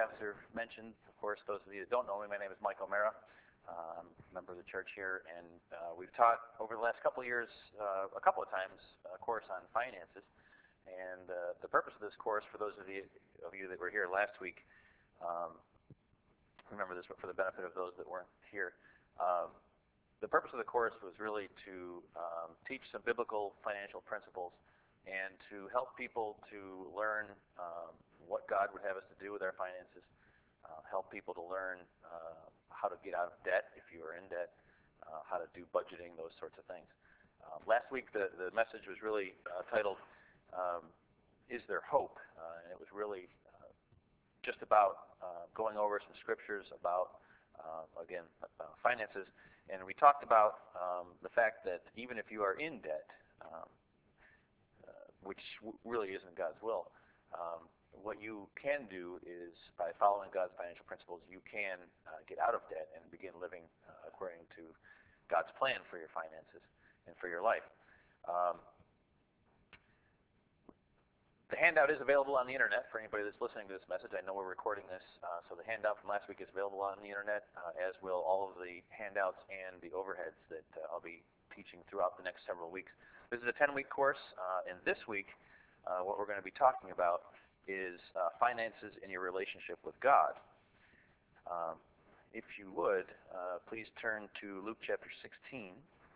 Pastor mentioned, of course, those of you that don't know me, my name is Mike O'Mara. I'm a member of the church here, and we've taught over the last couple of years, a couple of times, a course on finances. And the purpose of this course, for those of you that were here last week, remember this, but for the benefit of those that weren't here, the purpose of the course was really to teach some biblical financial principles and to help people to learn what God would have us to do with our finances, help people to learn how to get out of debt if you are in debt, how to do budgeting, those sorts of things. Last week the message was really titled, Is There Hope? And it was really just about going over some scriptures about, again, finances. And we talked about the fact that even if you are in debt, which really isn't God's will, what you can do is, by following God's financial principles, you can get out of debt and begin living according to God's plan for your finances and for your life. The handout is available on the internet for anybody that's listening to this message. I know we're recording this, so the handout from last week is available on the internet, as will all of the handouts and the overheads that I'll be teaching throughout the next several weeks. This is a 10-week course, and this week what we're going to be talking about is finances in your relationship with God. If you would, please turn to Luke chapter 16.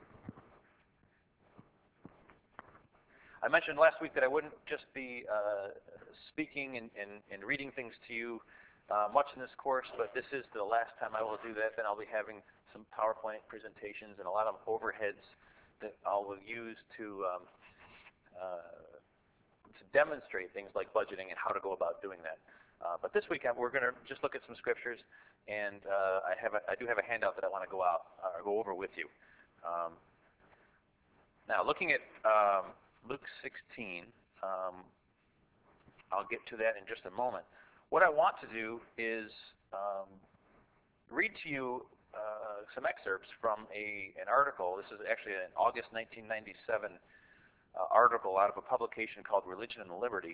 I mentioned last week that I wouldn't just be speaking and reading things to you much in this course, but this is the last time I will do that. Then I'll be having some PowerPoint presentations and a lot of overheads that I will use to demonstrate things like budgeting and how to go about doing that. But this week we're going to just look at some scriptures, and I do have a handout that I want to go over with you. Now, looking at Luke 16, I'll get to that in just a moment. What I want to do is read to you some excerpts from an article. This is actually an August 1997 article out of a publication called Religion and Liberty.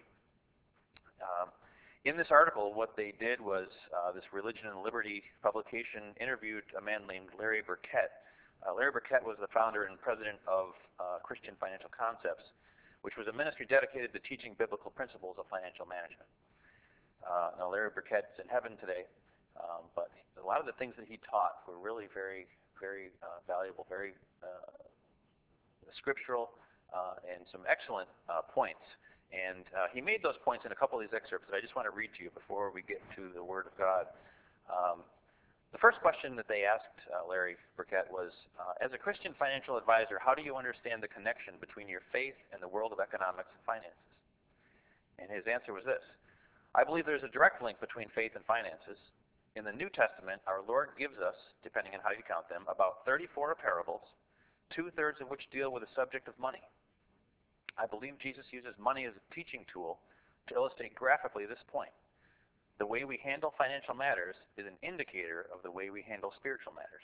In this article, what they did was, this Religion and Liberty publication interviewed a man named Larry Burkett. Larry Burkett was the founder and president of Christian Financial Concepts, which was a ministry dedicated to teaching biblical principles of financial management. Now, Larry Burkett's in heaven today, but a lot of the things that he taught were really very, very valuable, very scriptural, and some excellent points. And he made those points in a couple of these excerpts that I just want to read to you before we get to the Word of God. The first question that they asked Larry Burkett was, as a Christian financial advisor, how do you understand the connection between your faith and the world of economics and finances? And his answer was this: I believe there's a direct link between faith and finances. In the New Testament, our Lord gives us, depending on how you count them, about 34 parables, 2/3 of which deal with the subject of money. I believe Jesus uses money as a teaching tool to illustrate graphically this point. The way we handle financial matters is an indicator of the way we handle spiritual matters.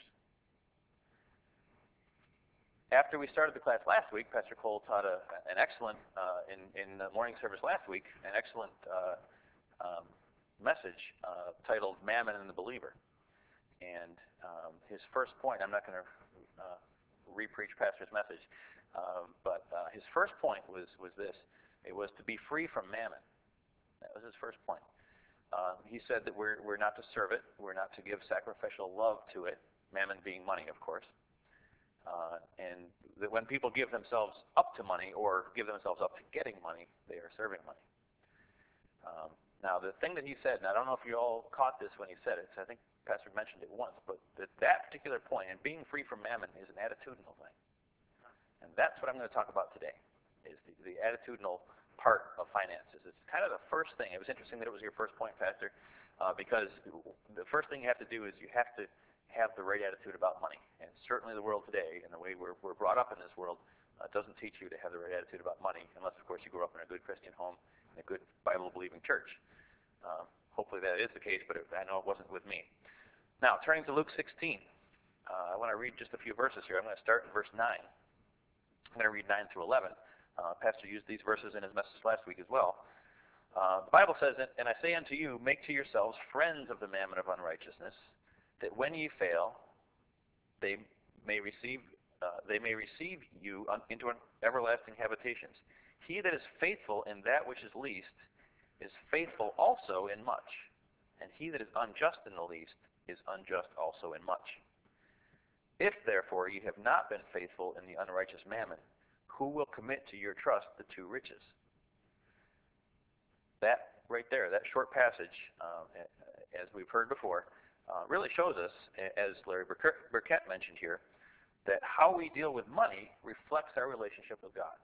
After we started the class last week, Pastor Cole taught an excellent, in the morning service last week, an excellent message titled Mammon and the Believer. And his first point, I'm not going to re-preach Pastor's message, but his first point was this: it was to be free from mammon. That was his first point. He said that we're not to serve it, we're not to give sacrificial love to it, mammon being money, of course, and that when people give themselves up to money or give themselves up to getting money, they are serving money. Now, the thing that he said, and I don't know if you all caught this when he said it, so I think Pastor mentioned it once, but that particular point, and being free from mammon, is an attitudinal thing. And that's what I'm going to talk about today, is the attitudinal part of finances. It's kind of the first thing. It was interesting that it was your first point, Pastor, because the first thing you have to do is you have to have the right attitude about money. And certainly the world today, and the way we're brought up in this world, doesn't teach you to have the right attitude about money, unless, of course, you grew up in a good Christian home in a good Bible-believing church. Hopefully that is the case, but I know it wasn't with me. Now, turning to Luke 16, I want to read just a few verses here. I'm going to start in verse 9. I'm going to read 9 through 11. Pastor used these verses in his message last week as well. The Bible says, "And I say unto you, make to yourselves friends of the mammon of unrighteousness, that when ye fail, they may receive you into everlasting habitations. He that is faithful in that which is least is faithful also in much, and he that is unjust in the least is unjust also in much. If therefore ye have not been faithful in the unrighteous mammon, who will commit to your trust the two riches?" That right there, that short passage, as we've heard before, really shows us, as Larry Burkett mentioned here, that how we deal with money reflects our relationship with God.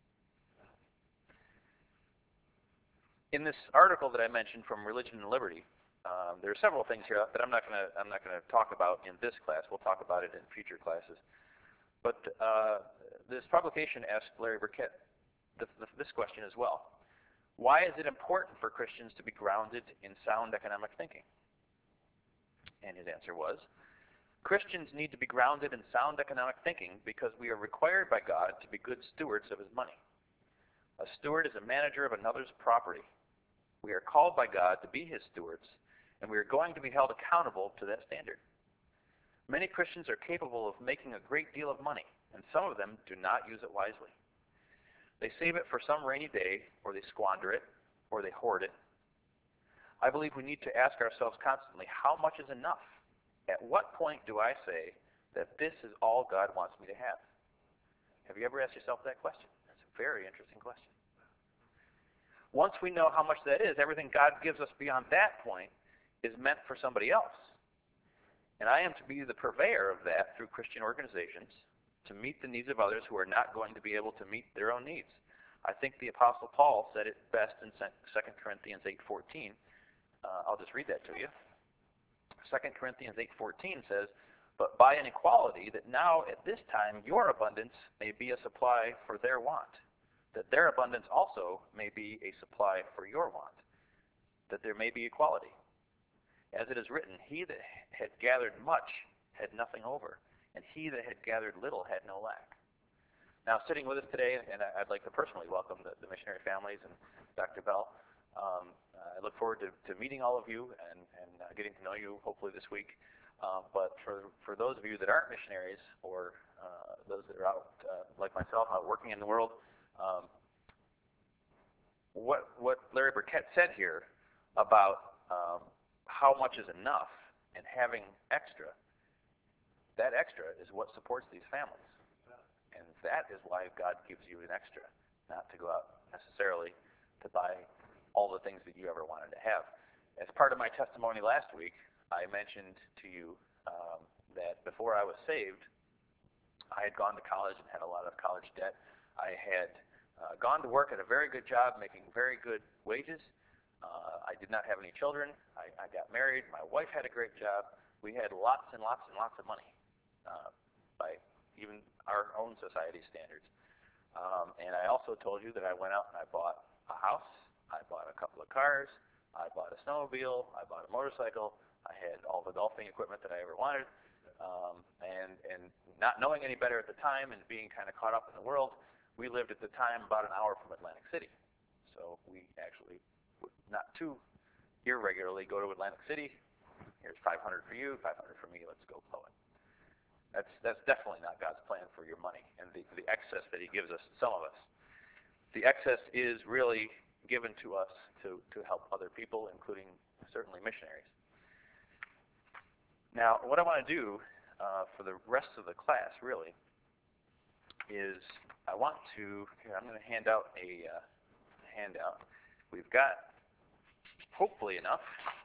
In this article that I mentioned from Religion and Liberty, there are several things here that I'm not going to talk about in this class. We'll talk about it in future classes. But this publication asked Larry Burkett this question as well: why is it important for Christians to be grounded in sound economic thinking? And his answer was, Christians need to be grounded in sound economic thinking because we are required by God to be good stewards of his money. A steward is a manager of another's property. We are called by God to be his stewards, and we are going to be held accountable to that standard. Many Christians are capable of making a great deal of money, and some of them do not use it wisely. They save it for some rainy day, or they squander it, or they hoard it. I believe we need to ask ourselves constantly, how much is enough? At what point do I say that this is all God wants me to have? Have you ever asked yourself that question? That's a very interesting question. Once we know how much that is, everything God gives us beyond that point is meant for somebody else. And I am to be the purveyor of that through Christian organizations to meet the needs of others who are not going to be able to meet their own needs. I think the Apostle Paul said it best in 2 Corinthians 8:14. I'll just read that to you. 2 Corinthians 8:14 says, "But by an equality, that now at this time your abundance may be a supply for their want, that their abundance also may be a supply for your want, that there may be equality. As it is written, he that had gathered much had nothing over, and he that had gathered little had no lack." Now, sitting with us today, and I'd like to personally welcome the missionary families and Dr. Bell. I look forward to meeting all of you and getting to know you hopefully this week. But for those of you that aren't missionaries, or those that are out, like myself, out working in the world, what Larry Burkett said here about how much is enough and having extra, that extra is what supports these families. And that is why God gives you an extra, not to go out necessarily to buy all the things that you ever wanted to have. As part of my testimony last week, I mentioned to you that before I was saved, I had gone to college and had a lot of college debt. I had gone to work at a very good job, making very good wages. I did not have any children. I got married. My wife had a great job. We had lots and lots and lots of money by even our own society standards. And I also told you that I went out and I bought a house. I bought a couple of cars. I bought a snowmobile. I bought a motorcycle. I had all the golfing equipment that I ever wanted. And not knowing any better at the time and being kind of caught up in the world, we lived at the time about an hour from Atlantic City. So we actually would not too irregularly go to Atlantic City. Here's $500 for you, $500 for me, let's go blow it. That's definitely not God's plan for your money and the excess that he gives us, some of us. The excess is really given to us to help other people, including certainly missionaries. Now, what I want to do for the rest of the class, really, is I want to, here, I'm going to hand out a handout. We've got, hopefully enough,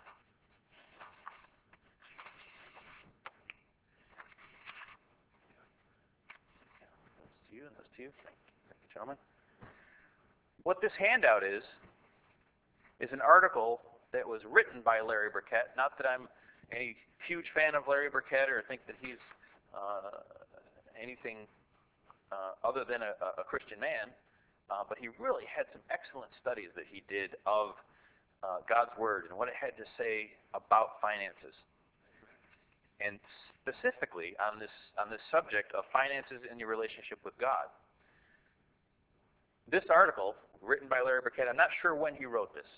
those to you and those to you. Thank you, gentlemen. What this handout is an article that was written by Larry Burkett. Not that I'm any huge fan of Larry Burkett or think that he's anything other than a Christian man, but he really had some excellent studies that he did of God's Word and what it had to say about finances. And specifically on this subject of finances in your relationship with God. this article, written by Larry Burkett, I'm not sure when he wrote this,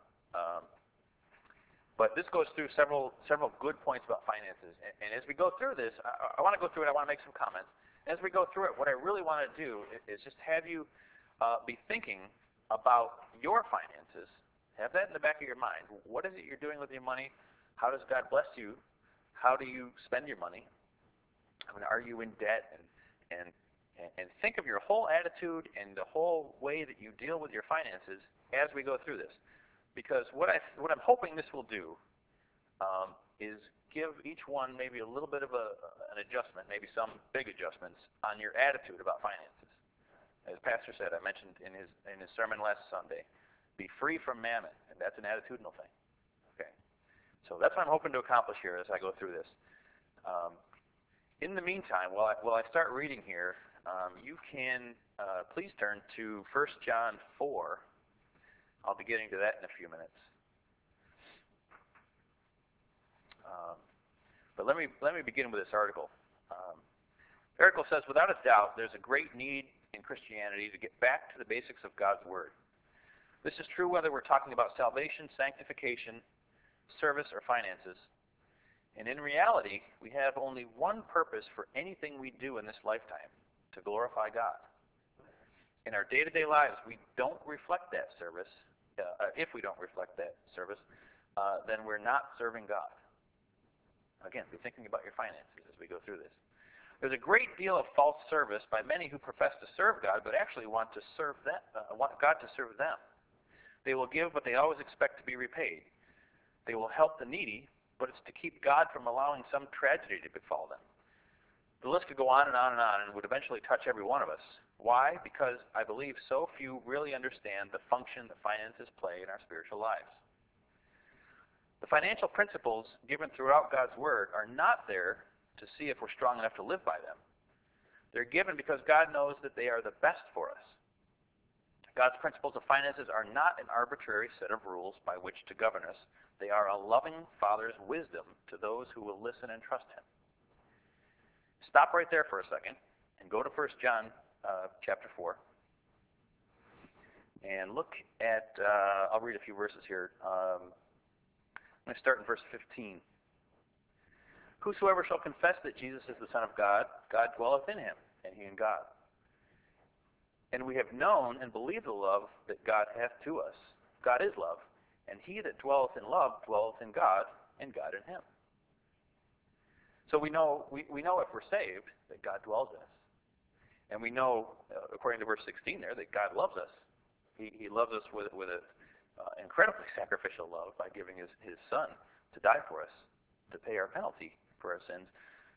but this goes through several good points about finances. And as we go through this, I want to go through it. I want to make some comments. As we go through it, what I really want to do is just have you be thinking about your finances. Have that in the back of your mind. What is it you're doing with your money? How does God bless you? How do you spend your money? I mean, are you in debt? And think of your whole attitude and the whole way that you deal with your finances as we go through this. Because what I'm hoping this will do is give each one maybe a little bit of an adjustment, maybe some big adjustments on your attitude about finances. As Pastor said, I mentioned in his sermon last Sunday, be free from mammon, and that's an attitudinal thing. Okay, so that's what I'm hoping to accomplish here as I go through this. In the meantime, while I start reading here, you can please turn to 1 John 4. I'll be getting to that in a few minutes. But let me begin with this article. The article says, without a doubt, there's a great need in Christianity to get back to the basics of God's Word. This is true whether we're talking about salvation, sanctification, service, or finances. And in reality, we have only one purpose for anything we do in this lifetime, to glorify God. In our day-to-day lives, we don't reflect that service. If we don't reflect that service, then we're not serving God. Again, be thinking about your finances as we go through this. There's a great deal of false service by many who profess to serve God, but actually want God to serve them. They will give, but they always expect to be repaid. They will help the needy, but it's to keep God from allowing some tragedy to befall them. The list could go on and on and on, and would eventually touch every one of us. Why? Because I believe so few really understand the function that finances play in our spiritual lives. The financial principles given throughout God's Word are not there to see if we're strong enough to live by them. They're given because God knows that they are the best for us. God's principles of finances are not an arbitrary set of rules by which to govern us. They are a loving Father's wisdom to those who will listen and trust Him. Stop right there for a second and go to 1 John chapter 4. And look at, I'll read a few verses here. I'm going to start in verse 15. Whosoever shall confess that Jesus is the Son of God, God dwelleth in him, and he in God. And we have known and believed the love that God hath to us. God is love, and he that dwelleth in love dwelleth in God, and God in him. So we know if we're saved that God dwells in us. And we know, according to verse 16 there, that God loves us. He loves us with an incredibly sacrificial love by giving his Son to die for us, to pay our penalty for our sins.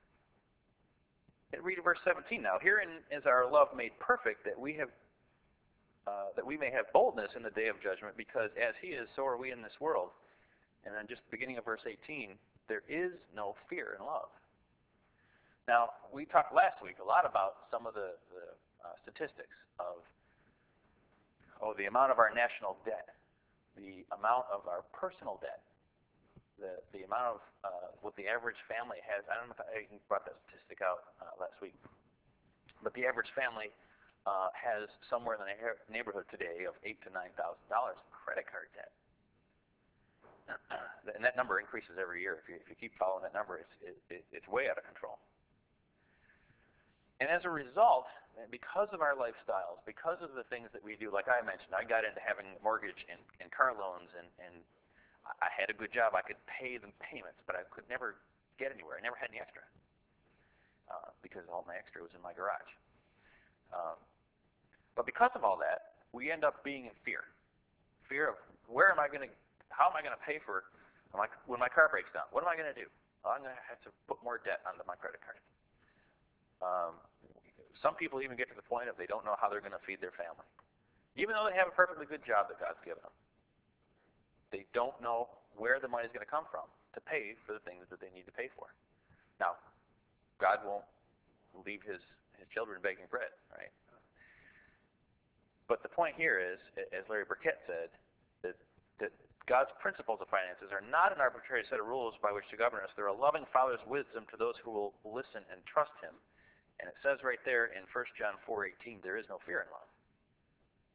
And read verse 17 now. Herein is our love made perfect, that we may have boldness in the day of judgment, because as he is, so are we in this world. And then just beginning of verse 18, there is no fear in love. Now, we talked last week a lot about some of the statistics of the amount of our national debt, the amount of our personal debt, the amount of what the average family has. I don't know if I brought that statistic out last week, but the average family has somewhere in the neighborhood today of $8,000 to $9,000 in credit card debt. And that number increases every year. If you keep following that number, it's way out of control. And as a result, because of our lifestyles, because of the things that we do, like I mentioned, I got into having a mortgage and car loans, and I had a good job. I could pay the payments, but I could never get anywhere. I never had any extra because all my extra was in my garage. But because of all that, we end up being in fear. Fear of how am I going to pay for when my car breaks down? What am I going to do? Well, I'm going to have to put more debt onto my credit card. Some people even get to the point of they don't know how they're going to feed their family. Even though they have a perfectly good job that God's given them. They don't know where the money's going to come from to pay for the things that they need to pay for. Now, God won't leave his children begging bread, right? But the point here is, as Larry Burkett said, that God's principles of finances are not an arbitrary set of rules by which to govern us. They're a loving Father's wisdom to those who will listen and trust him. And it says right there in 1 John 4:18, there is no fear in love.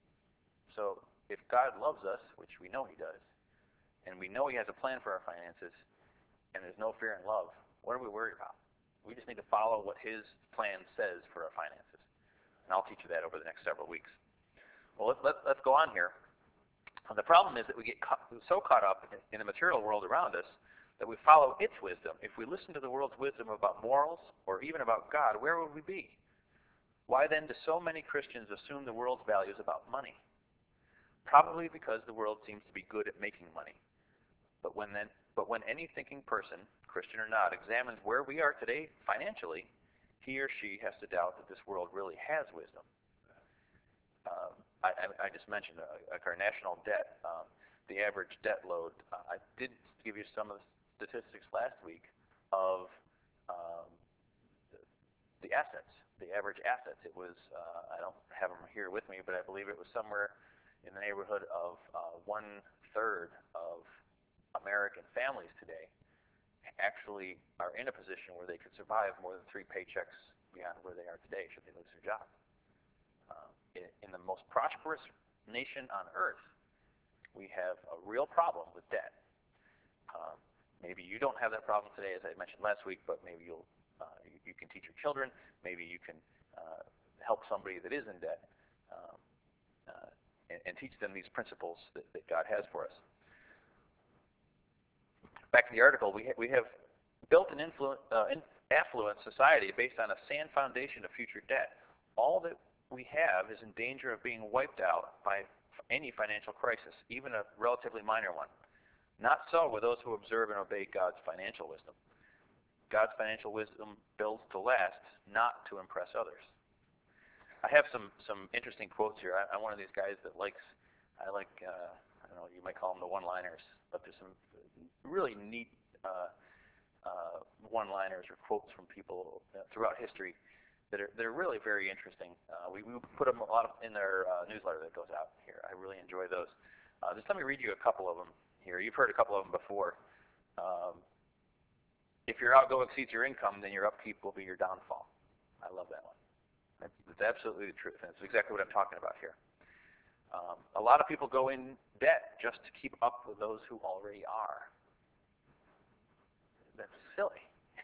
So if God loves us, which we know he does, and we know he has a plan for our finances, and there's no fear and love, what are we worried about? We just need to follow what his plan says for our finances. And I'll teach you that over the next several weeks. Well, let's go on here. The problem is that we get so caught up in the material world around us that we follow its wisdom. If we listen to the world's wisdom about morals or even about God, where would we be? Why then do so many Christians assume the world's values about money? Probably because the world seems to be good at making money. But when any thinking person, Christian or not, examines where we are today financially, he or she has to doubt that this world really has wisdom. I just mentioned our national debt, the average debt load. I did give you some of the statistics last week of the assets, the average assets. It was, I don't have them here with me, but I believe it was somewhere in the neighborhood of 1/3 of American families today actually are in a position where they could survive more than 3 paychecks beyond where they are today should they lose their job. In the most prosperous nation on earth, we have a real problem with debt. Maybe you don't have that problem today, as I mentioned last week, but maybe you can teach your children. Maybe you can help somebody that is in debt and teach them these principles that God has for us. Back to the article, we have built an affluent society based on a sand foundation of future debt. All that we have is in danger of being wiped out by any financial crisis, even a relatively minor one. Not so with those who observe and obey God's financial wisdom. God's financial wisdom builds to last, not to impress others. I have some interesting quotes here. I'm one of these guys that I don't know, you might call them the one-liners, but there's some really neat one-liners or quotes from people throughout history that are really very interesting. We put them a lot in our newsletter that goes out here. I really enjoy those. Just let me read you a couple of them here. You've heard a couple of them before. If your outgo exceeds your income, then your upkeep will be your downfall. I love that one. It's absolutely the truth, and it's exactly what I'm talking about here. A lot of people go in debt just to keep up with those who already are. That's silly.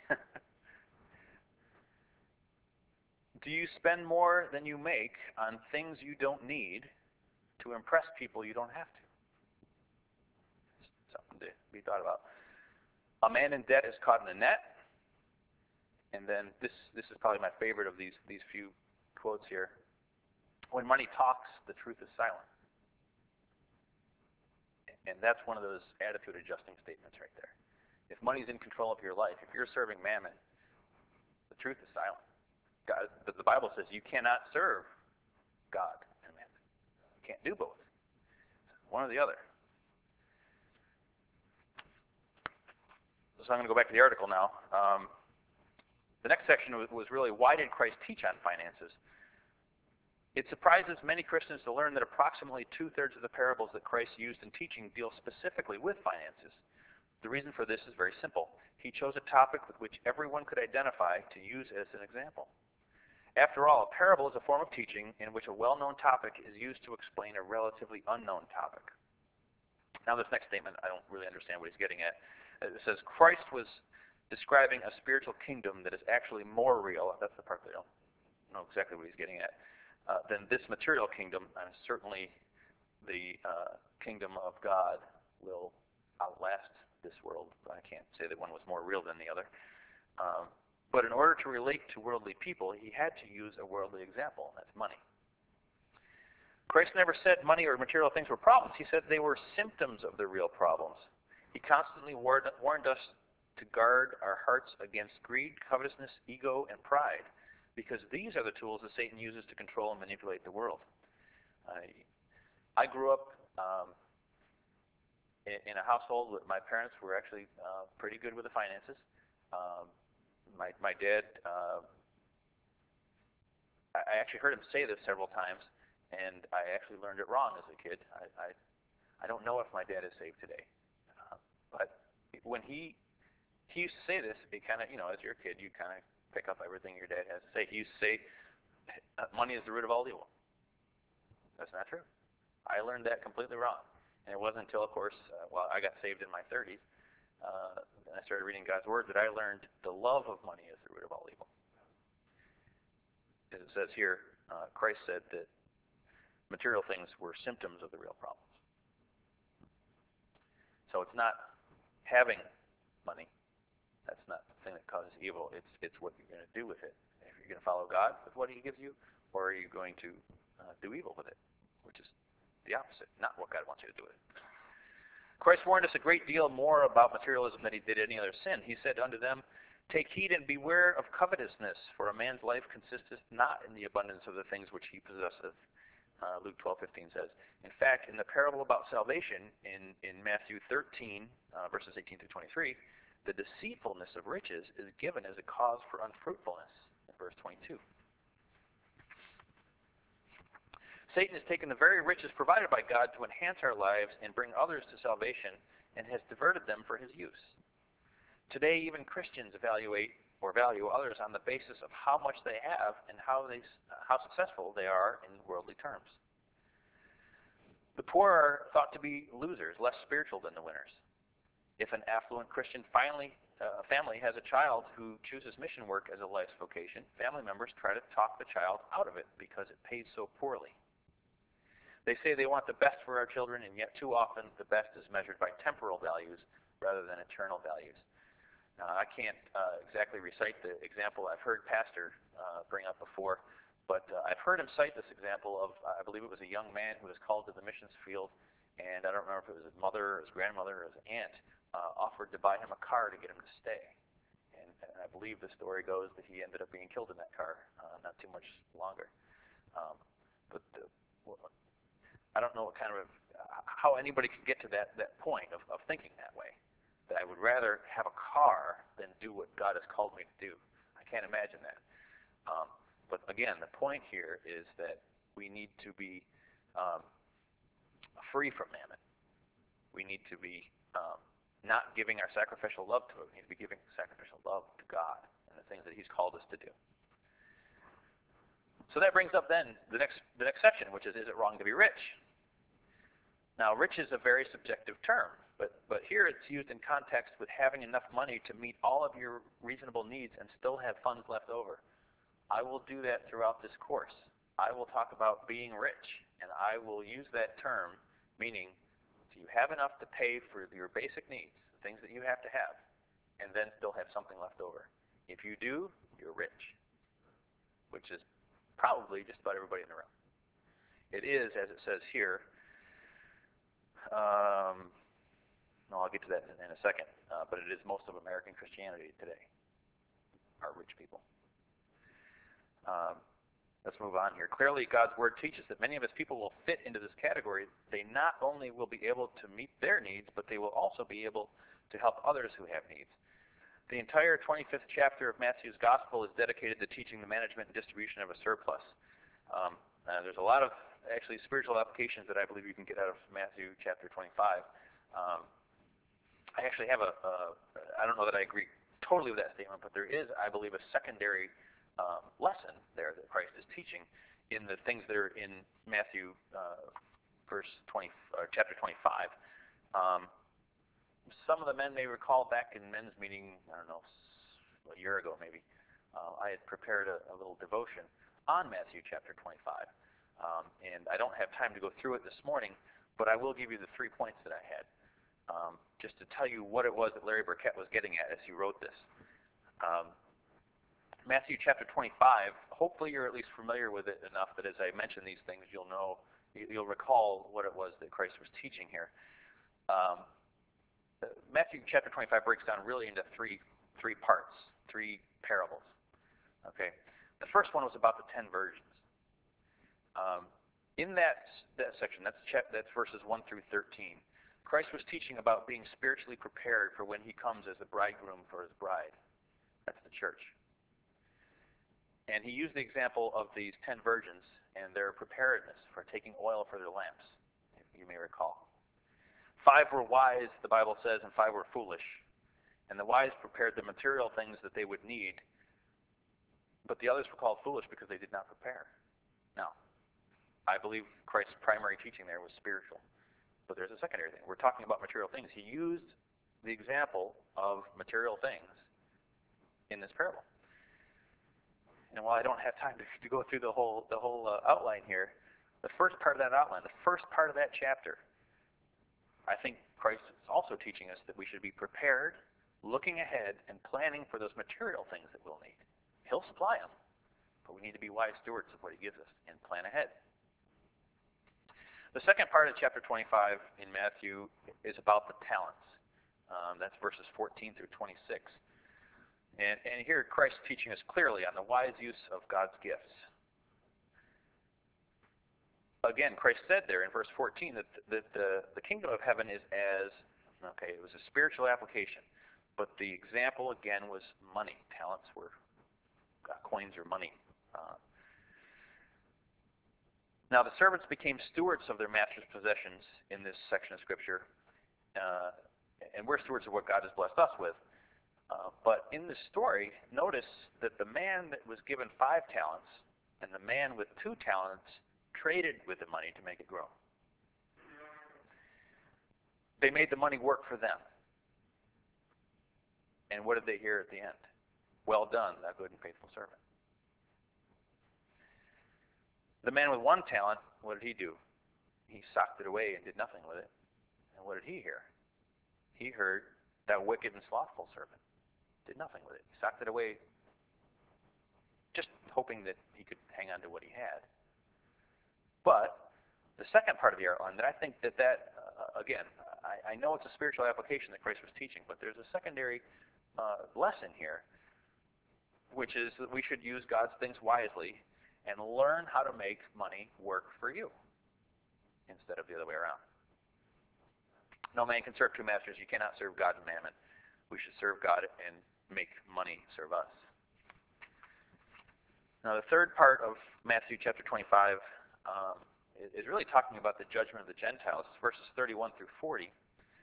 Do you spend more than you make on things you don't need to impress people you don't have to? Something to be thought about. A man in debt is caught in a net. And then this is probably my favorite of these few quotes here. When money talks, the truth is silent. And that's one of those attitude adjusting statements right there. If money's in control of your life, if you're serving mammon, the truth is silent. God, the Bible says you cannot serve God and mammon. You can't do both. One or the other. So I'm going to go back to the article now. The next section was really, why did Christ teach on finances? It surprises many Christians to learn that approximately 2/3 of the parables that Christ used in teaching deal specifically with finances. The reason for this is very simple. He chose a topic with which everyone could identify to use as an example. After all, a parable is a form of teaching in which a well-known topic is used to explain a relatively unknown topic. Now this next statement, I don't really understand what he's getting at. It says, Christ was describing a spiritual kingdom that is actually more real, that's the part that I don't know exactly what he's getting at, than this material kingdom. And certainly the kingdom of God will outlast this world. I can't say that one was more real than the other. But in order to relate to worldly people, he had to use a worldly example, and that's money. Christ never said money or material things were problems. He said they were symptoms of the real problems. He constantly warned us to guard our hearts against greed, covetousness, ego, and pride, because these are the tools that Satan uses to control and manipulate the world. I grew up in a household where my parents were actually pretty good with the finances. My dad, I actually heard him say this several times, and I actually learned it wrong as a kid. I don't know if my dad is saved today, but when he used to say this, it kind of, as you're a kid, you kind of pick up everything your dad has to say. He used to say, money is the root of all evil. That's not true. I learned that completely wrong. And it wasn't until, of course, I got saved in my 30s, and I started reading God's Word, that I learned the love of money is the root of all evil. As it says here, Christ said that material things were symptoms of the real problems. So it's not having money. That's not the thing that causes evil. It's what you're going to do with it. If you're going to follow God with what He gives you, or are you going to do evil with it, which is the opposite, not what God wants you to do with it. Christ warned us a great deal more about materialism than He did any other sin. He said unto them, "Take heed and beware of covetousness, for a man's life consisteth not in the abundance of the things which he possesseth." Luke 12:15 says. In fact, in the parable about salvation in Matthew 13, verses 18 through 23, the deceitfulness of riches is given as a cause for unfruitfulness in verse 22. Satan has taken the very riches provided by God to enhance our lives and bring others to salvation, and has diverted them for his use. Today, even Christians evaluate or value others on the basis of how much they have and how successful they are in worldly terms. The poor are thought to be losers, less spiritual than the winners. If an affluent Christian family has a child who chooses mission work as a life's vocation, family members try to talk the child out of it because it pays so poorly. They say they want the best for our children, and yet too often the best is measured by temporal values rather than eternal values. I can't exactly recite the example I've heard Pastor bring up before, but I've heard him cite this example of, I believe it was a young man who was called to the missions field, and I don't remember if it was his mother or his grandmother or his aunt offered to buy him a car to get him to stay. And I believe the story goes that he ended up being killed in that car not too much longer. I don't know what kind of how anybody can get to that point of thinking that way. That I would rather have a car than do what God has called me to do. I can't imagine that. But again, the point here is that we need to be free from mammon. We need to be not giving our sacrificial love to it. We need to be giving sacrificial love to God and the things that He's called us to do. So that brings up then the next section, which is it wrong to be rich? Now, rich is a very subjective term, but here it's used in context with having enough money to meet all of your reasonable needs and still have funds left over. I will do that throughout this course. I will talk about being rich, and I will use that term, meaning do you have enough to pay for your basic needs, the things that you have to have, and then still have something left over. If you do, you're rich, which is probably just about everybody in the room. It is, as it says here, I'll get to that in a second, but it is most of American Christianity today are rich people. Let's move on here. Clearly, God's Word teaches that many of His people will fit into this category. They not only will be able to meet their needs, but they will also be able to help others who have needs. The entire 25th chapter of Matthew's Gospel is dedicated to teaching the management and distribution of a surplus. There's a lot of actually spiritual applications that I believe you can get out of Matthew chapter 25. I actually have I don't know that I agree totally with that statement, but there is, I believe, a secondary lesson there that Christ is teaching in the things that are in Matthew chapter 25. Some of the men may recall back in men's meeting, I don't know, a year ago maybe, I had prepared a little devotion on Matthew chapter 25. And I don't have time to go through it this morning, but I will give you the 3 points that I had, just to tell you what it was that Larry Burkett was getting at as he wrote this. Matthew chapter 25, hopefully you're at least familiar with it enough that as I mention these things, you'll recall what it was that Christ was teaching here. Matthew chapter 25 breaks down really into three parts, 3 parables. Okay, the first one was about the 10 virgins. In that section, that's verses 1 through 13. Christ was teaching about being spiritually prepared for when He comes as the bridegroom for His bride. That's the church. And He used the example of these 10 virgins and their preparedness for taking oil for their lamps, if you may recall. 5 were wise, the Bible says, and 5 were foolish. And the wise prepared the material things that they would need, but the others were called foolish because they did not prepare. Now, I believe Christ's primary teaching there was spiritual. But there's a secondary thing. We're talking about material things. He used the example of material things in this parable. And while I don't have time to go through the whole outline here, the first part of that outline, the first part of that chapter, I think Christ is also teaching us that we should be prepared, looking ahead, and planning for those material things that we'll need. He'll supply them, but we need to be wise stewards of what he gives us and plan ahead. The second part of chapter 25 in Matthew is about the talents. That's verses 14 through 26. And here Christ is teaching us clearly on the wise use of God's gifts. Again, Christ said there in verse 14 that the kingdom of heaven is as, okay, it was a spiritual application, but the example again was money. Talents were coins or money. Now the servants became stewards of their master's possessions in this section of Scripture, and we're stewards of what God has blessed us with. But in this story, notice that the man that was given 5 talents and the man with 2 talents traded with the money to make it grow. They made the money work for them. And what did they hear at the end? Well done, thou good and faithful servant. The man with 1 talent, what did he do? He socked it away and did nothing with it. And what did he hear? He heard, thou wicked and slothful servant. Did nothing with it. He socked it away just hoping that he could hang on to what he had. But the second part of the outline, that I think that again, I know it's a spiritual application that Christ was teaching, but there's a secondary lesson here, which is that we should use God's things wisely and learn how to make money work for you instead of the other way around. No man can serve 2 masters. You cannot serve God and mammon. We should serve God and make money serve us. Now the third part of Matthew chapter 25 is really talking about the judgment of the Gentiles. It's verses 31 through 40.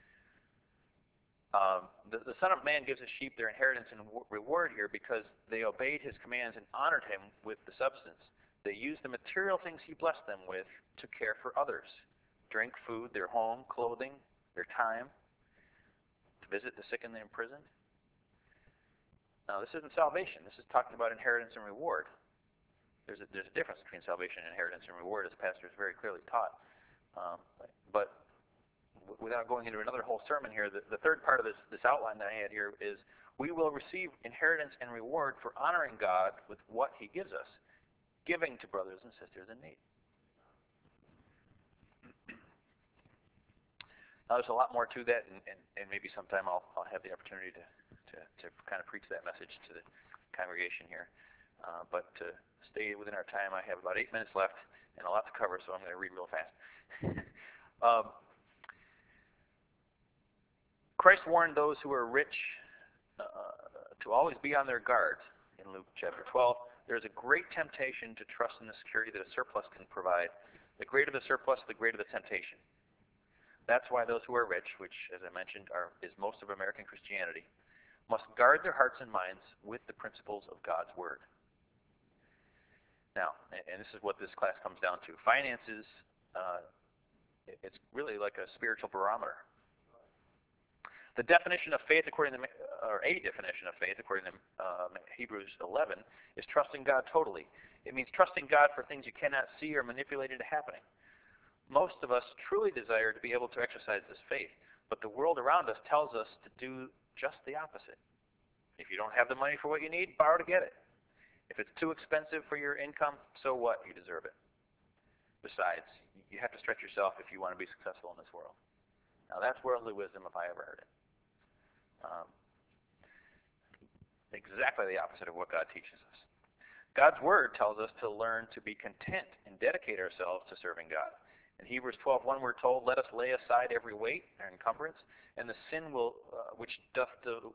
The Son of Man gives his sheep their inheritance and reward here because they obeyed his commands and honored him with the substance. They used the material things he blessed them with to care for others. Drink, food, their home, clothing, their time, to visit the sick and the imprisoned. Now this isn't salvation. This is talking about inheritance and reward. There's a difference between salvation and inheritance and reward, as Pastor has very clearly taught. But without going into another whole sermon here, the third part of this outline that I had here is we will receive inheritance and reward for honoring God with what he gives us, giving to brothers and sisters in need. Now there's a lot more to that, and maybe sometime I'll have the opportunity to kind of preach that message to the congregation here. But to stay within our time, I have about 8 minutes left and a lot to cover, so I'm going to read real fast. Christ warned those who are rich to always be on their guard. In Luke chapter 12, there is a great temptation to trust in the security that a surplus can provide. The greater the surplus, the greater the temptation. That's why those who are rich, which, as I mentioned, is most of American Christianity, must guard their hearts and minds with the principles of God's Word. Now, and this is what this class comes down to. Finances, it's really like a spiritual barometer. The definition of faith, according to Hebrews 11, is trusting God totally. It means trusting God for things you cannot see or manipulate into happening. Most of us truly desire to be able to exercise this faith, but the world around us tells us to do just the opposite. If you don't have the money for what you need, borrow to get it. If it's too expensive for your income, so what? You deserve it. Besides, you have to stretch yourself if you want to be successful in this world. Now that's worldly wisdom if I ever heard it. Exactly the opposite of what God teaches us. God's Word tells us to learn to be content and dedicate ourselves to serving God. In Hebrews 12:1, we're told, "Let us lay aside every weight and encumbrance, and the sin which doth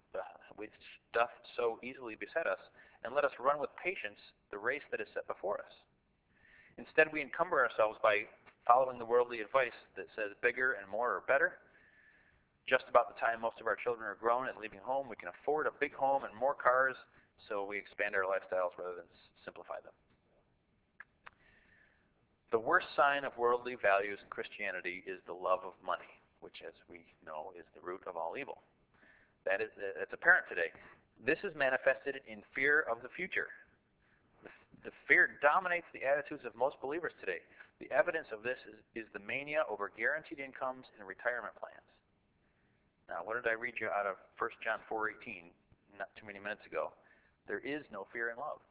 so easily beset us, and let us run with patience the race that is set before us." Instead, we encumber ourselves by following the worldly advice that says bigger and more are better. Just about the time most of our children are grown and leaving home, we can afford a big home and more cars, so we expand our lifestyles rather than simplify them. The worst sign of worldly values in Christianity is the love of money, which, as we know, is the root of all evil. That's apparent today. This is manifested in fear of the future. The fear dominates the attitudes of most believers today. The evidence of this is the mania over guaranteed incomes and retirement plans. Now, what did I read you out of 1 John 4:18 not too many minutes ago? There is no fear in love.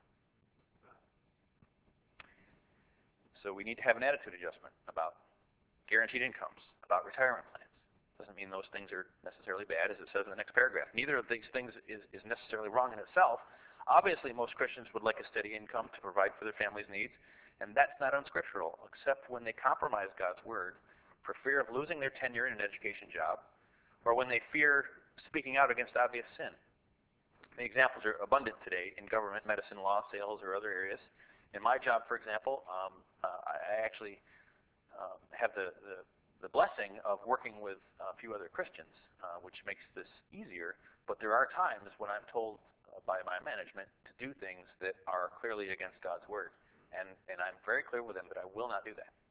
So we need to have an attitude adjustment about guaranteed incomes, about retirement plans. Doesn't mean those things are necessarily bad, as it says in the next paragraph. Neither of these things is necessarily wrong in itself. Obviously, most Christians would like a steady income to provide for their family's needs, and that's not unscriptural, except when they compromise God's word for fear of losing their tenure in an education job, or when they fear speaking out against obvious sin. The examples are abundant today in government, medicine, law, sales, or other areas. In my job, for example, I actually have the blessing of working with a few other Christians, which makes this easier. But there are times when I'm told by my management to do things that are clearly against God's word, and I'm very clear with them that I will not do that.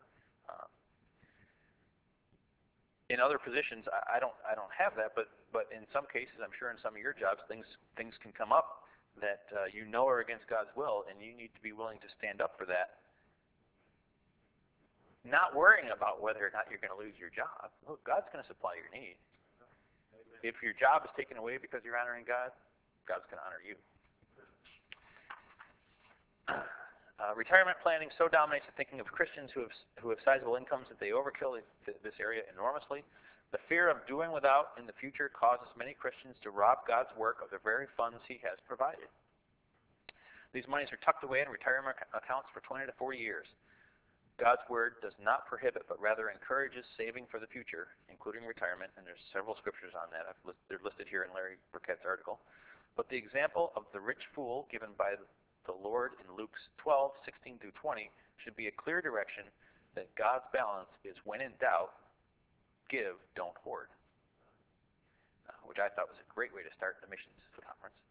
In other positions, I don't have that, but in some cases, I'm sure in some of your jobs, things can come up that you know are against God's will, and you need to be willing to stand up for that, not worrying about whether or not you're going to lose your job. Look, God's going to supply your need. If your job is taken away because you're honoring God, God's going to honor you. Retirement planning so dominates the thinking of Christians who have sizable incomes that they overkill this area enormously. The fear of doing without in the future causes many Christians to rob God's work of the very funds He has provided. These monies are tucked away in retirement accounts for 20 to 40 years. God's word does not prohibit, but rather encourages saving for the future, including retirement, and there's several scriptures on that. They're listed here in Larry Burkett's article. But the example of the rich fool given by the Lord in Luke 12:16 through 20 should be a clear direction that God's balance is, when in doubt, give, don't hoard, which I thought was a great way to start the missions conference.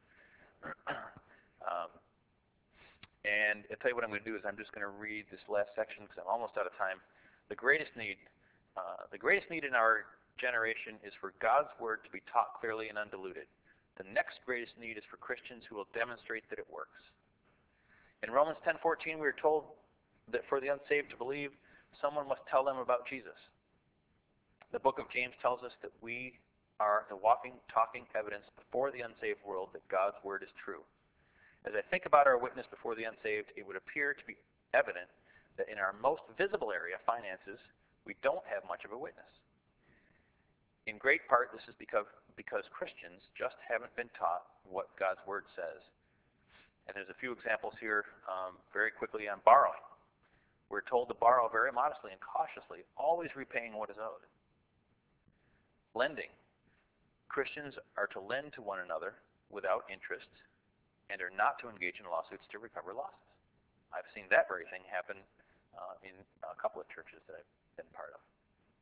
And I'll tell you what I'm going to do is I'm just going to read this last section because I'm almost out of time. The greatest need in our generation is for God's word to be taught clearly and undiluted. The next greatest need is for Christians who will demonstrate that it works. In Romans 10:14, we are told that for the unsaved to believe, someone must tell them about Jesus. The book of James tells us that we are the walking, talking evidence before the unsaved world that God's word is true. As I think about our witness before the unsaved, it would appear to be evident that in our most visible area, finances, we don't have much of a witness. In great part, this is because Christians just haven't been taught what God's word says. And there's a few examples here very quickly on borrowing. We're told to borrow very modestly and cautiously, always repaying what is owed. Lending. Christians are to lend to one another without interest and are not to engage in lawsuits to recover losses. I've seen that very thing happen in a couple of churches that I've been part of.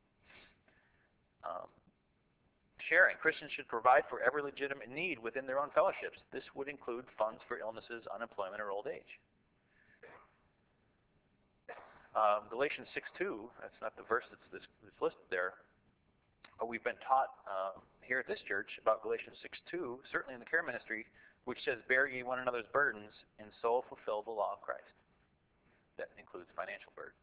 Sharing. Christians should provide for every legitimate need within their own fellowships. This would include funds for illnesses, unemployment, or old age. Galatians 6:2, that's not the verse that's listed there, but we've been taught here at this church about Galatians 6:2, certainly in the care ministry, which says, bear ye one another's burdens, and so fulfill the law of Christ. That includes financial burdens.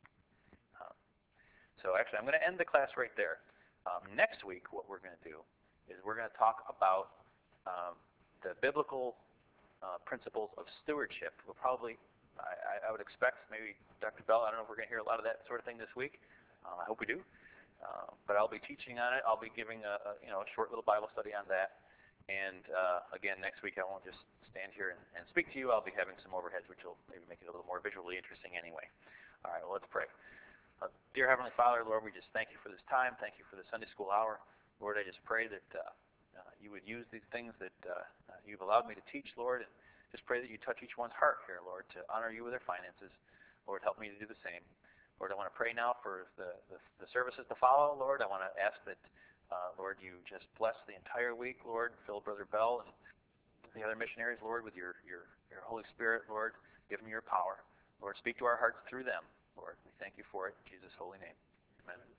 So actually, I'm going to end the class right there. Next week, what we're going to do is we're going to talk about the biblical principles of stewardship. We'll probably, I would expect, maybe Dr. Bell, I don't know if we're going to hear a lot of that sort of thing this week. I hope we do. But I'll be teaching on it. I'll be giving a short little Bible study on that. And again, next week I won't just stand here and speak to you. I'll be having some overheads, which will maybe make it a little more visually interesting anyway. All right, well, let's pray. Dear Heavenly Father, Lord, we just thank you for this time. Thank you for the Sunday school hour. Lord, I just pray that you would use these things that you've allowed me to teach, Lord, and just pray that you touch each one's heart here, Lord, to honor you with their finances. Lord, help me to do the same. Lord, I want to pray now for the services to follow, Lord. I want to ask that, Lord, you just bless the entire week, Lord. Fill Brother Bell and the other missionaries, Lord, with your Holy Spirit, Lord. Give them your power. Lord, speak to our hearts through them. Lord. We thank you for it in Jesus' holy name. Amen.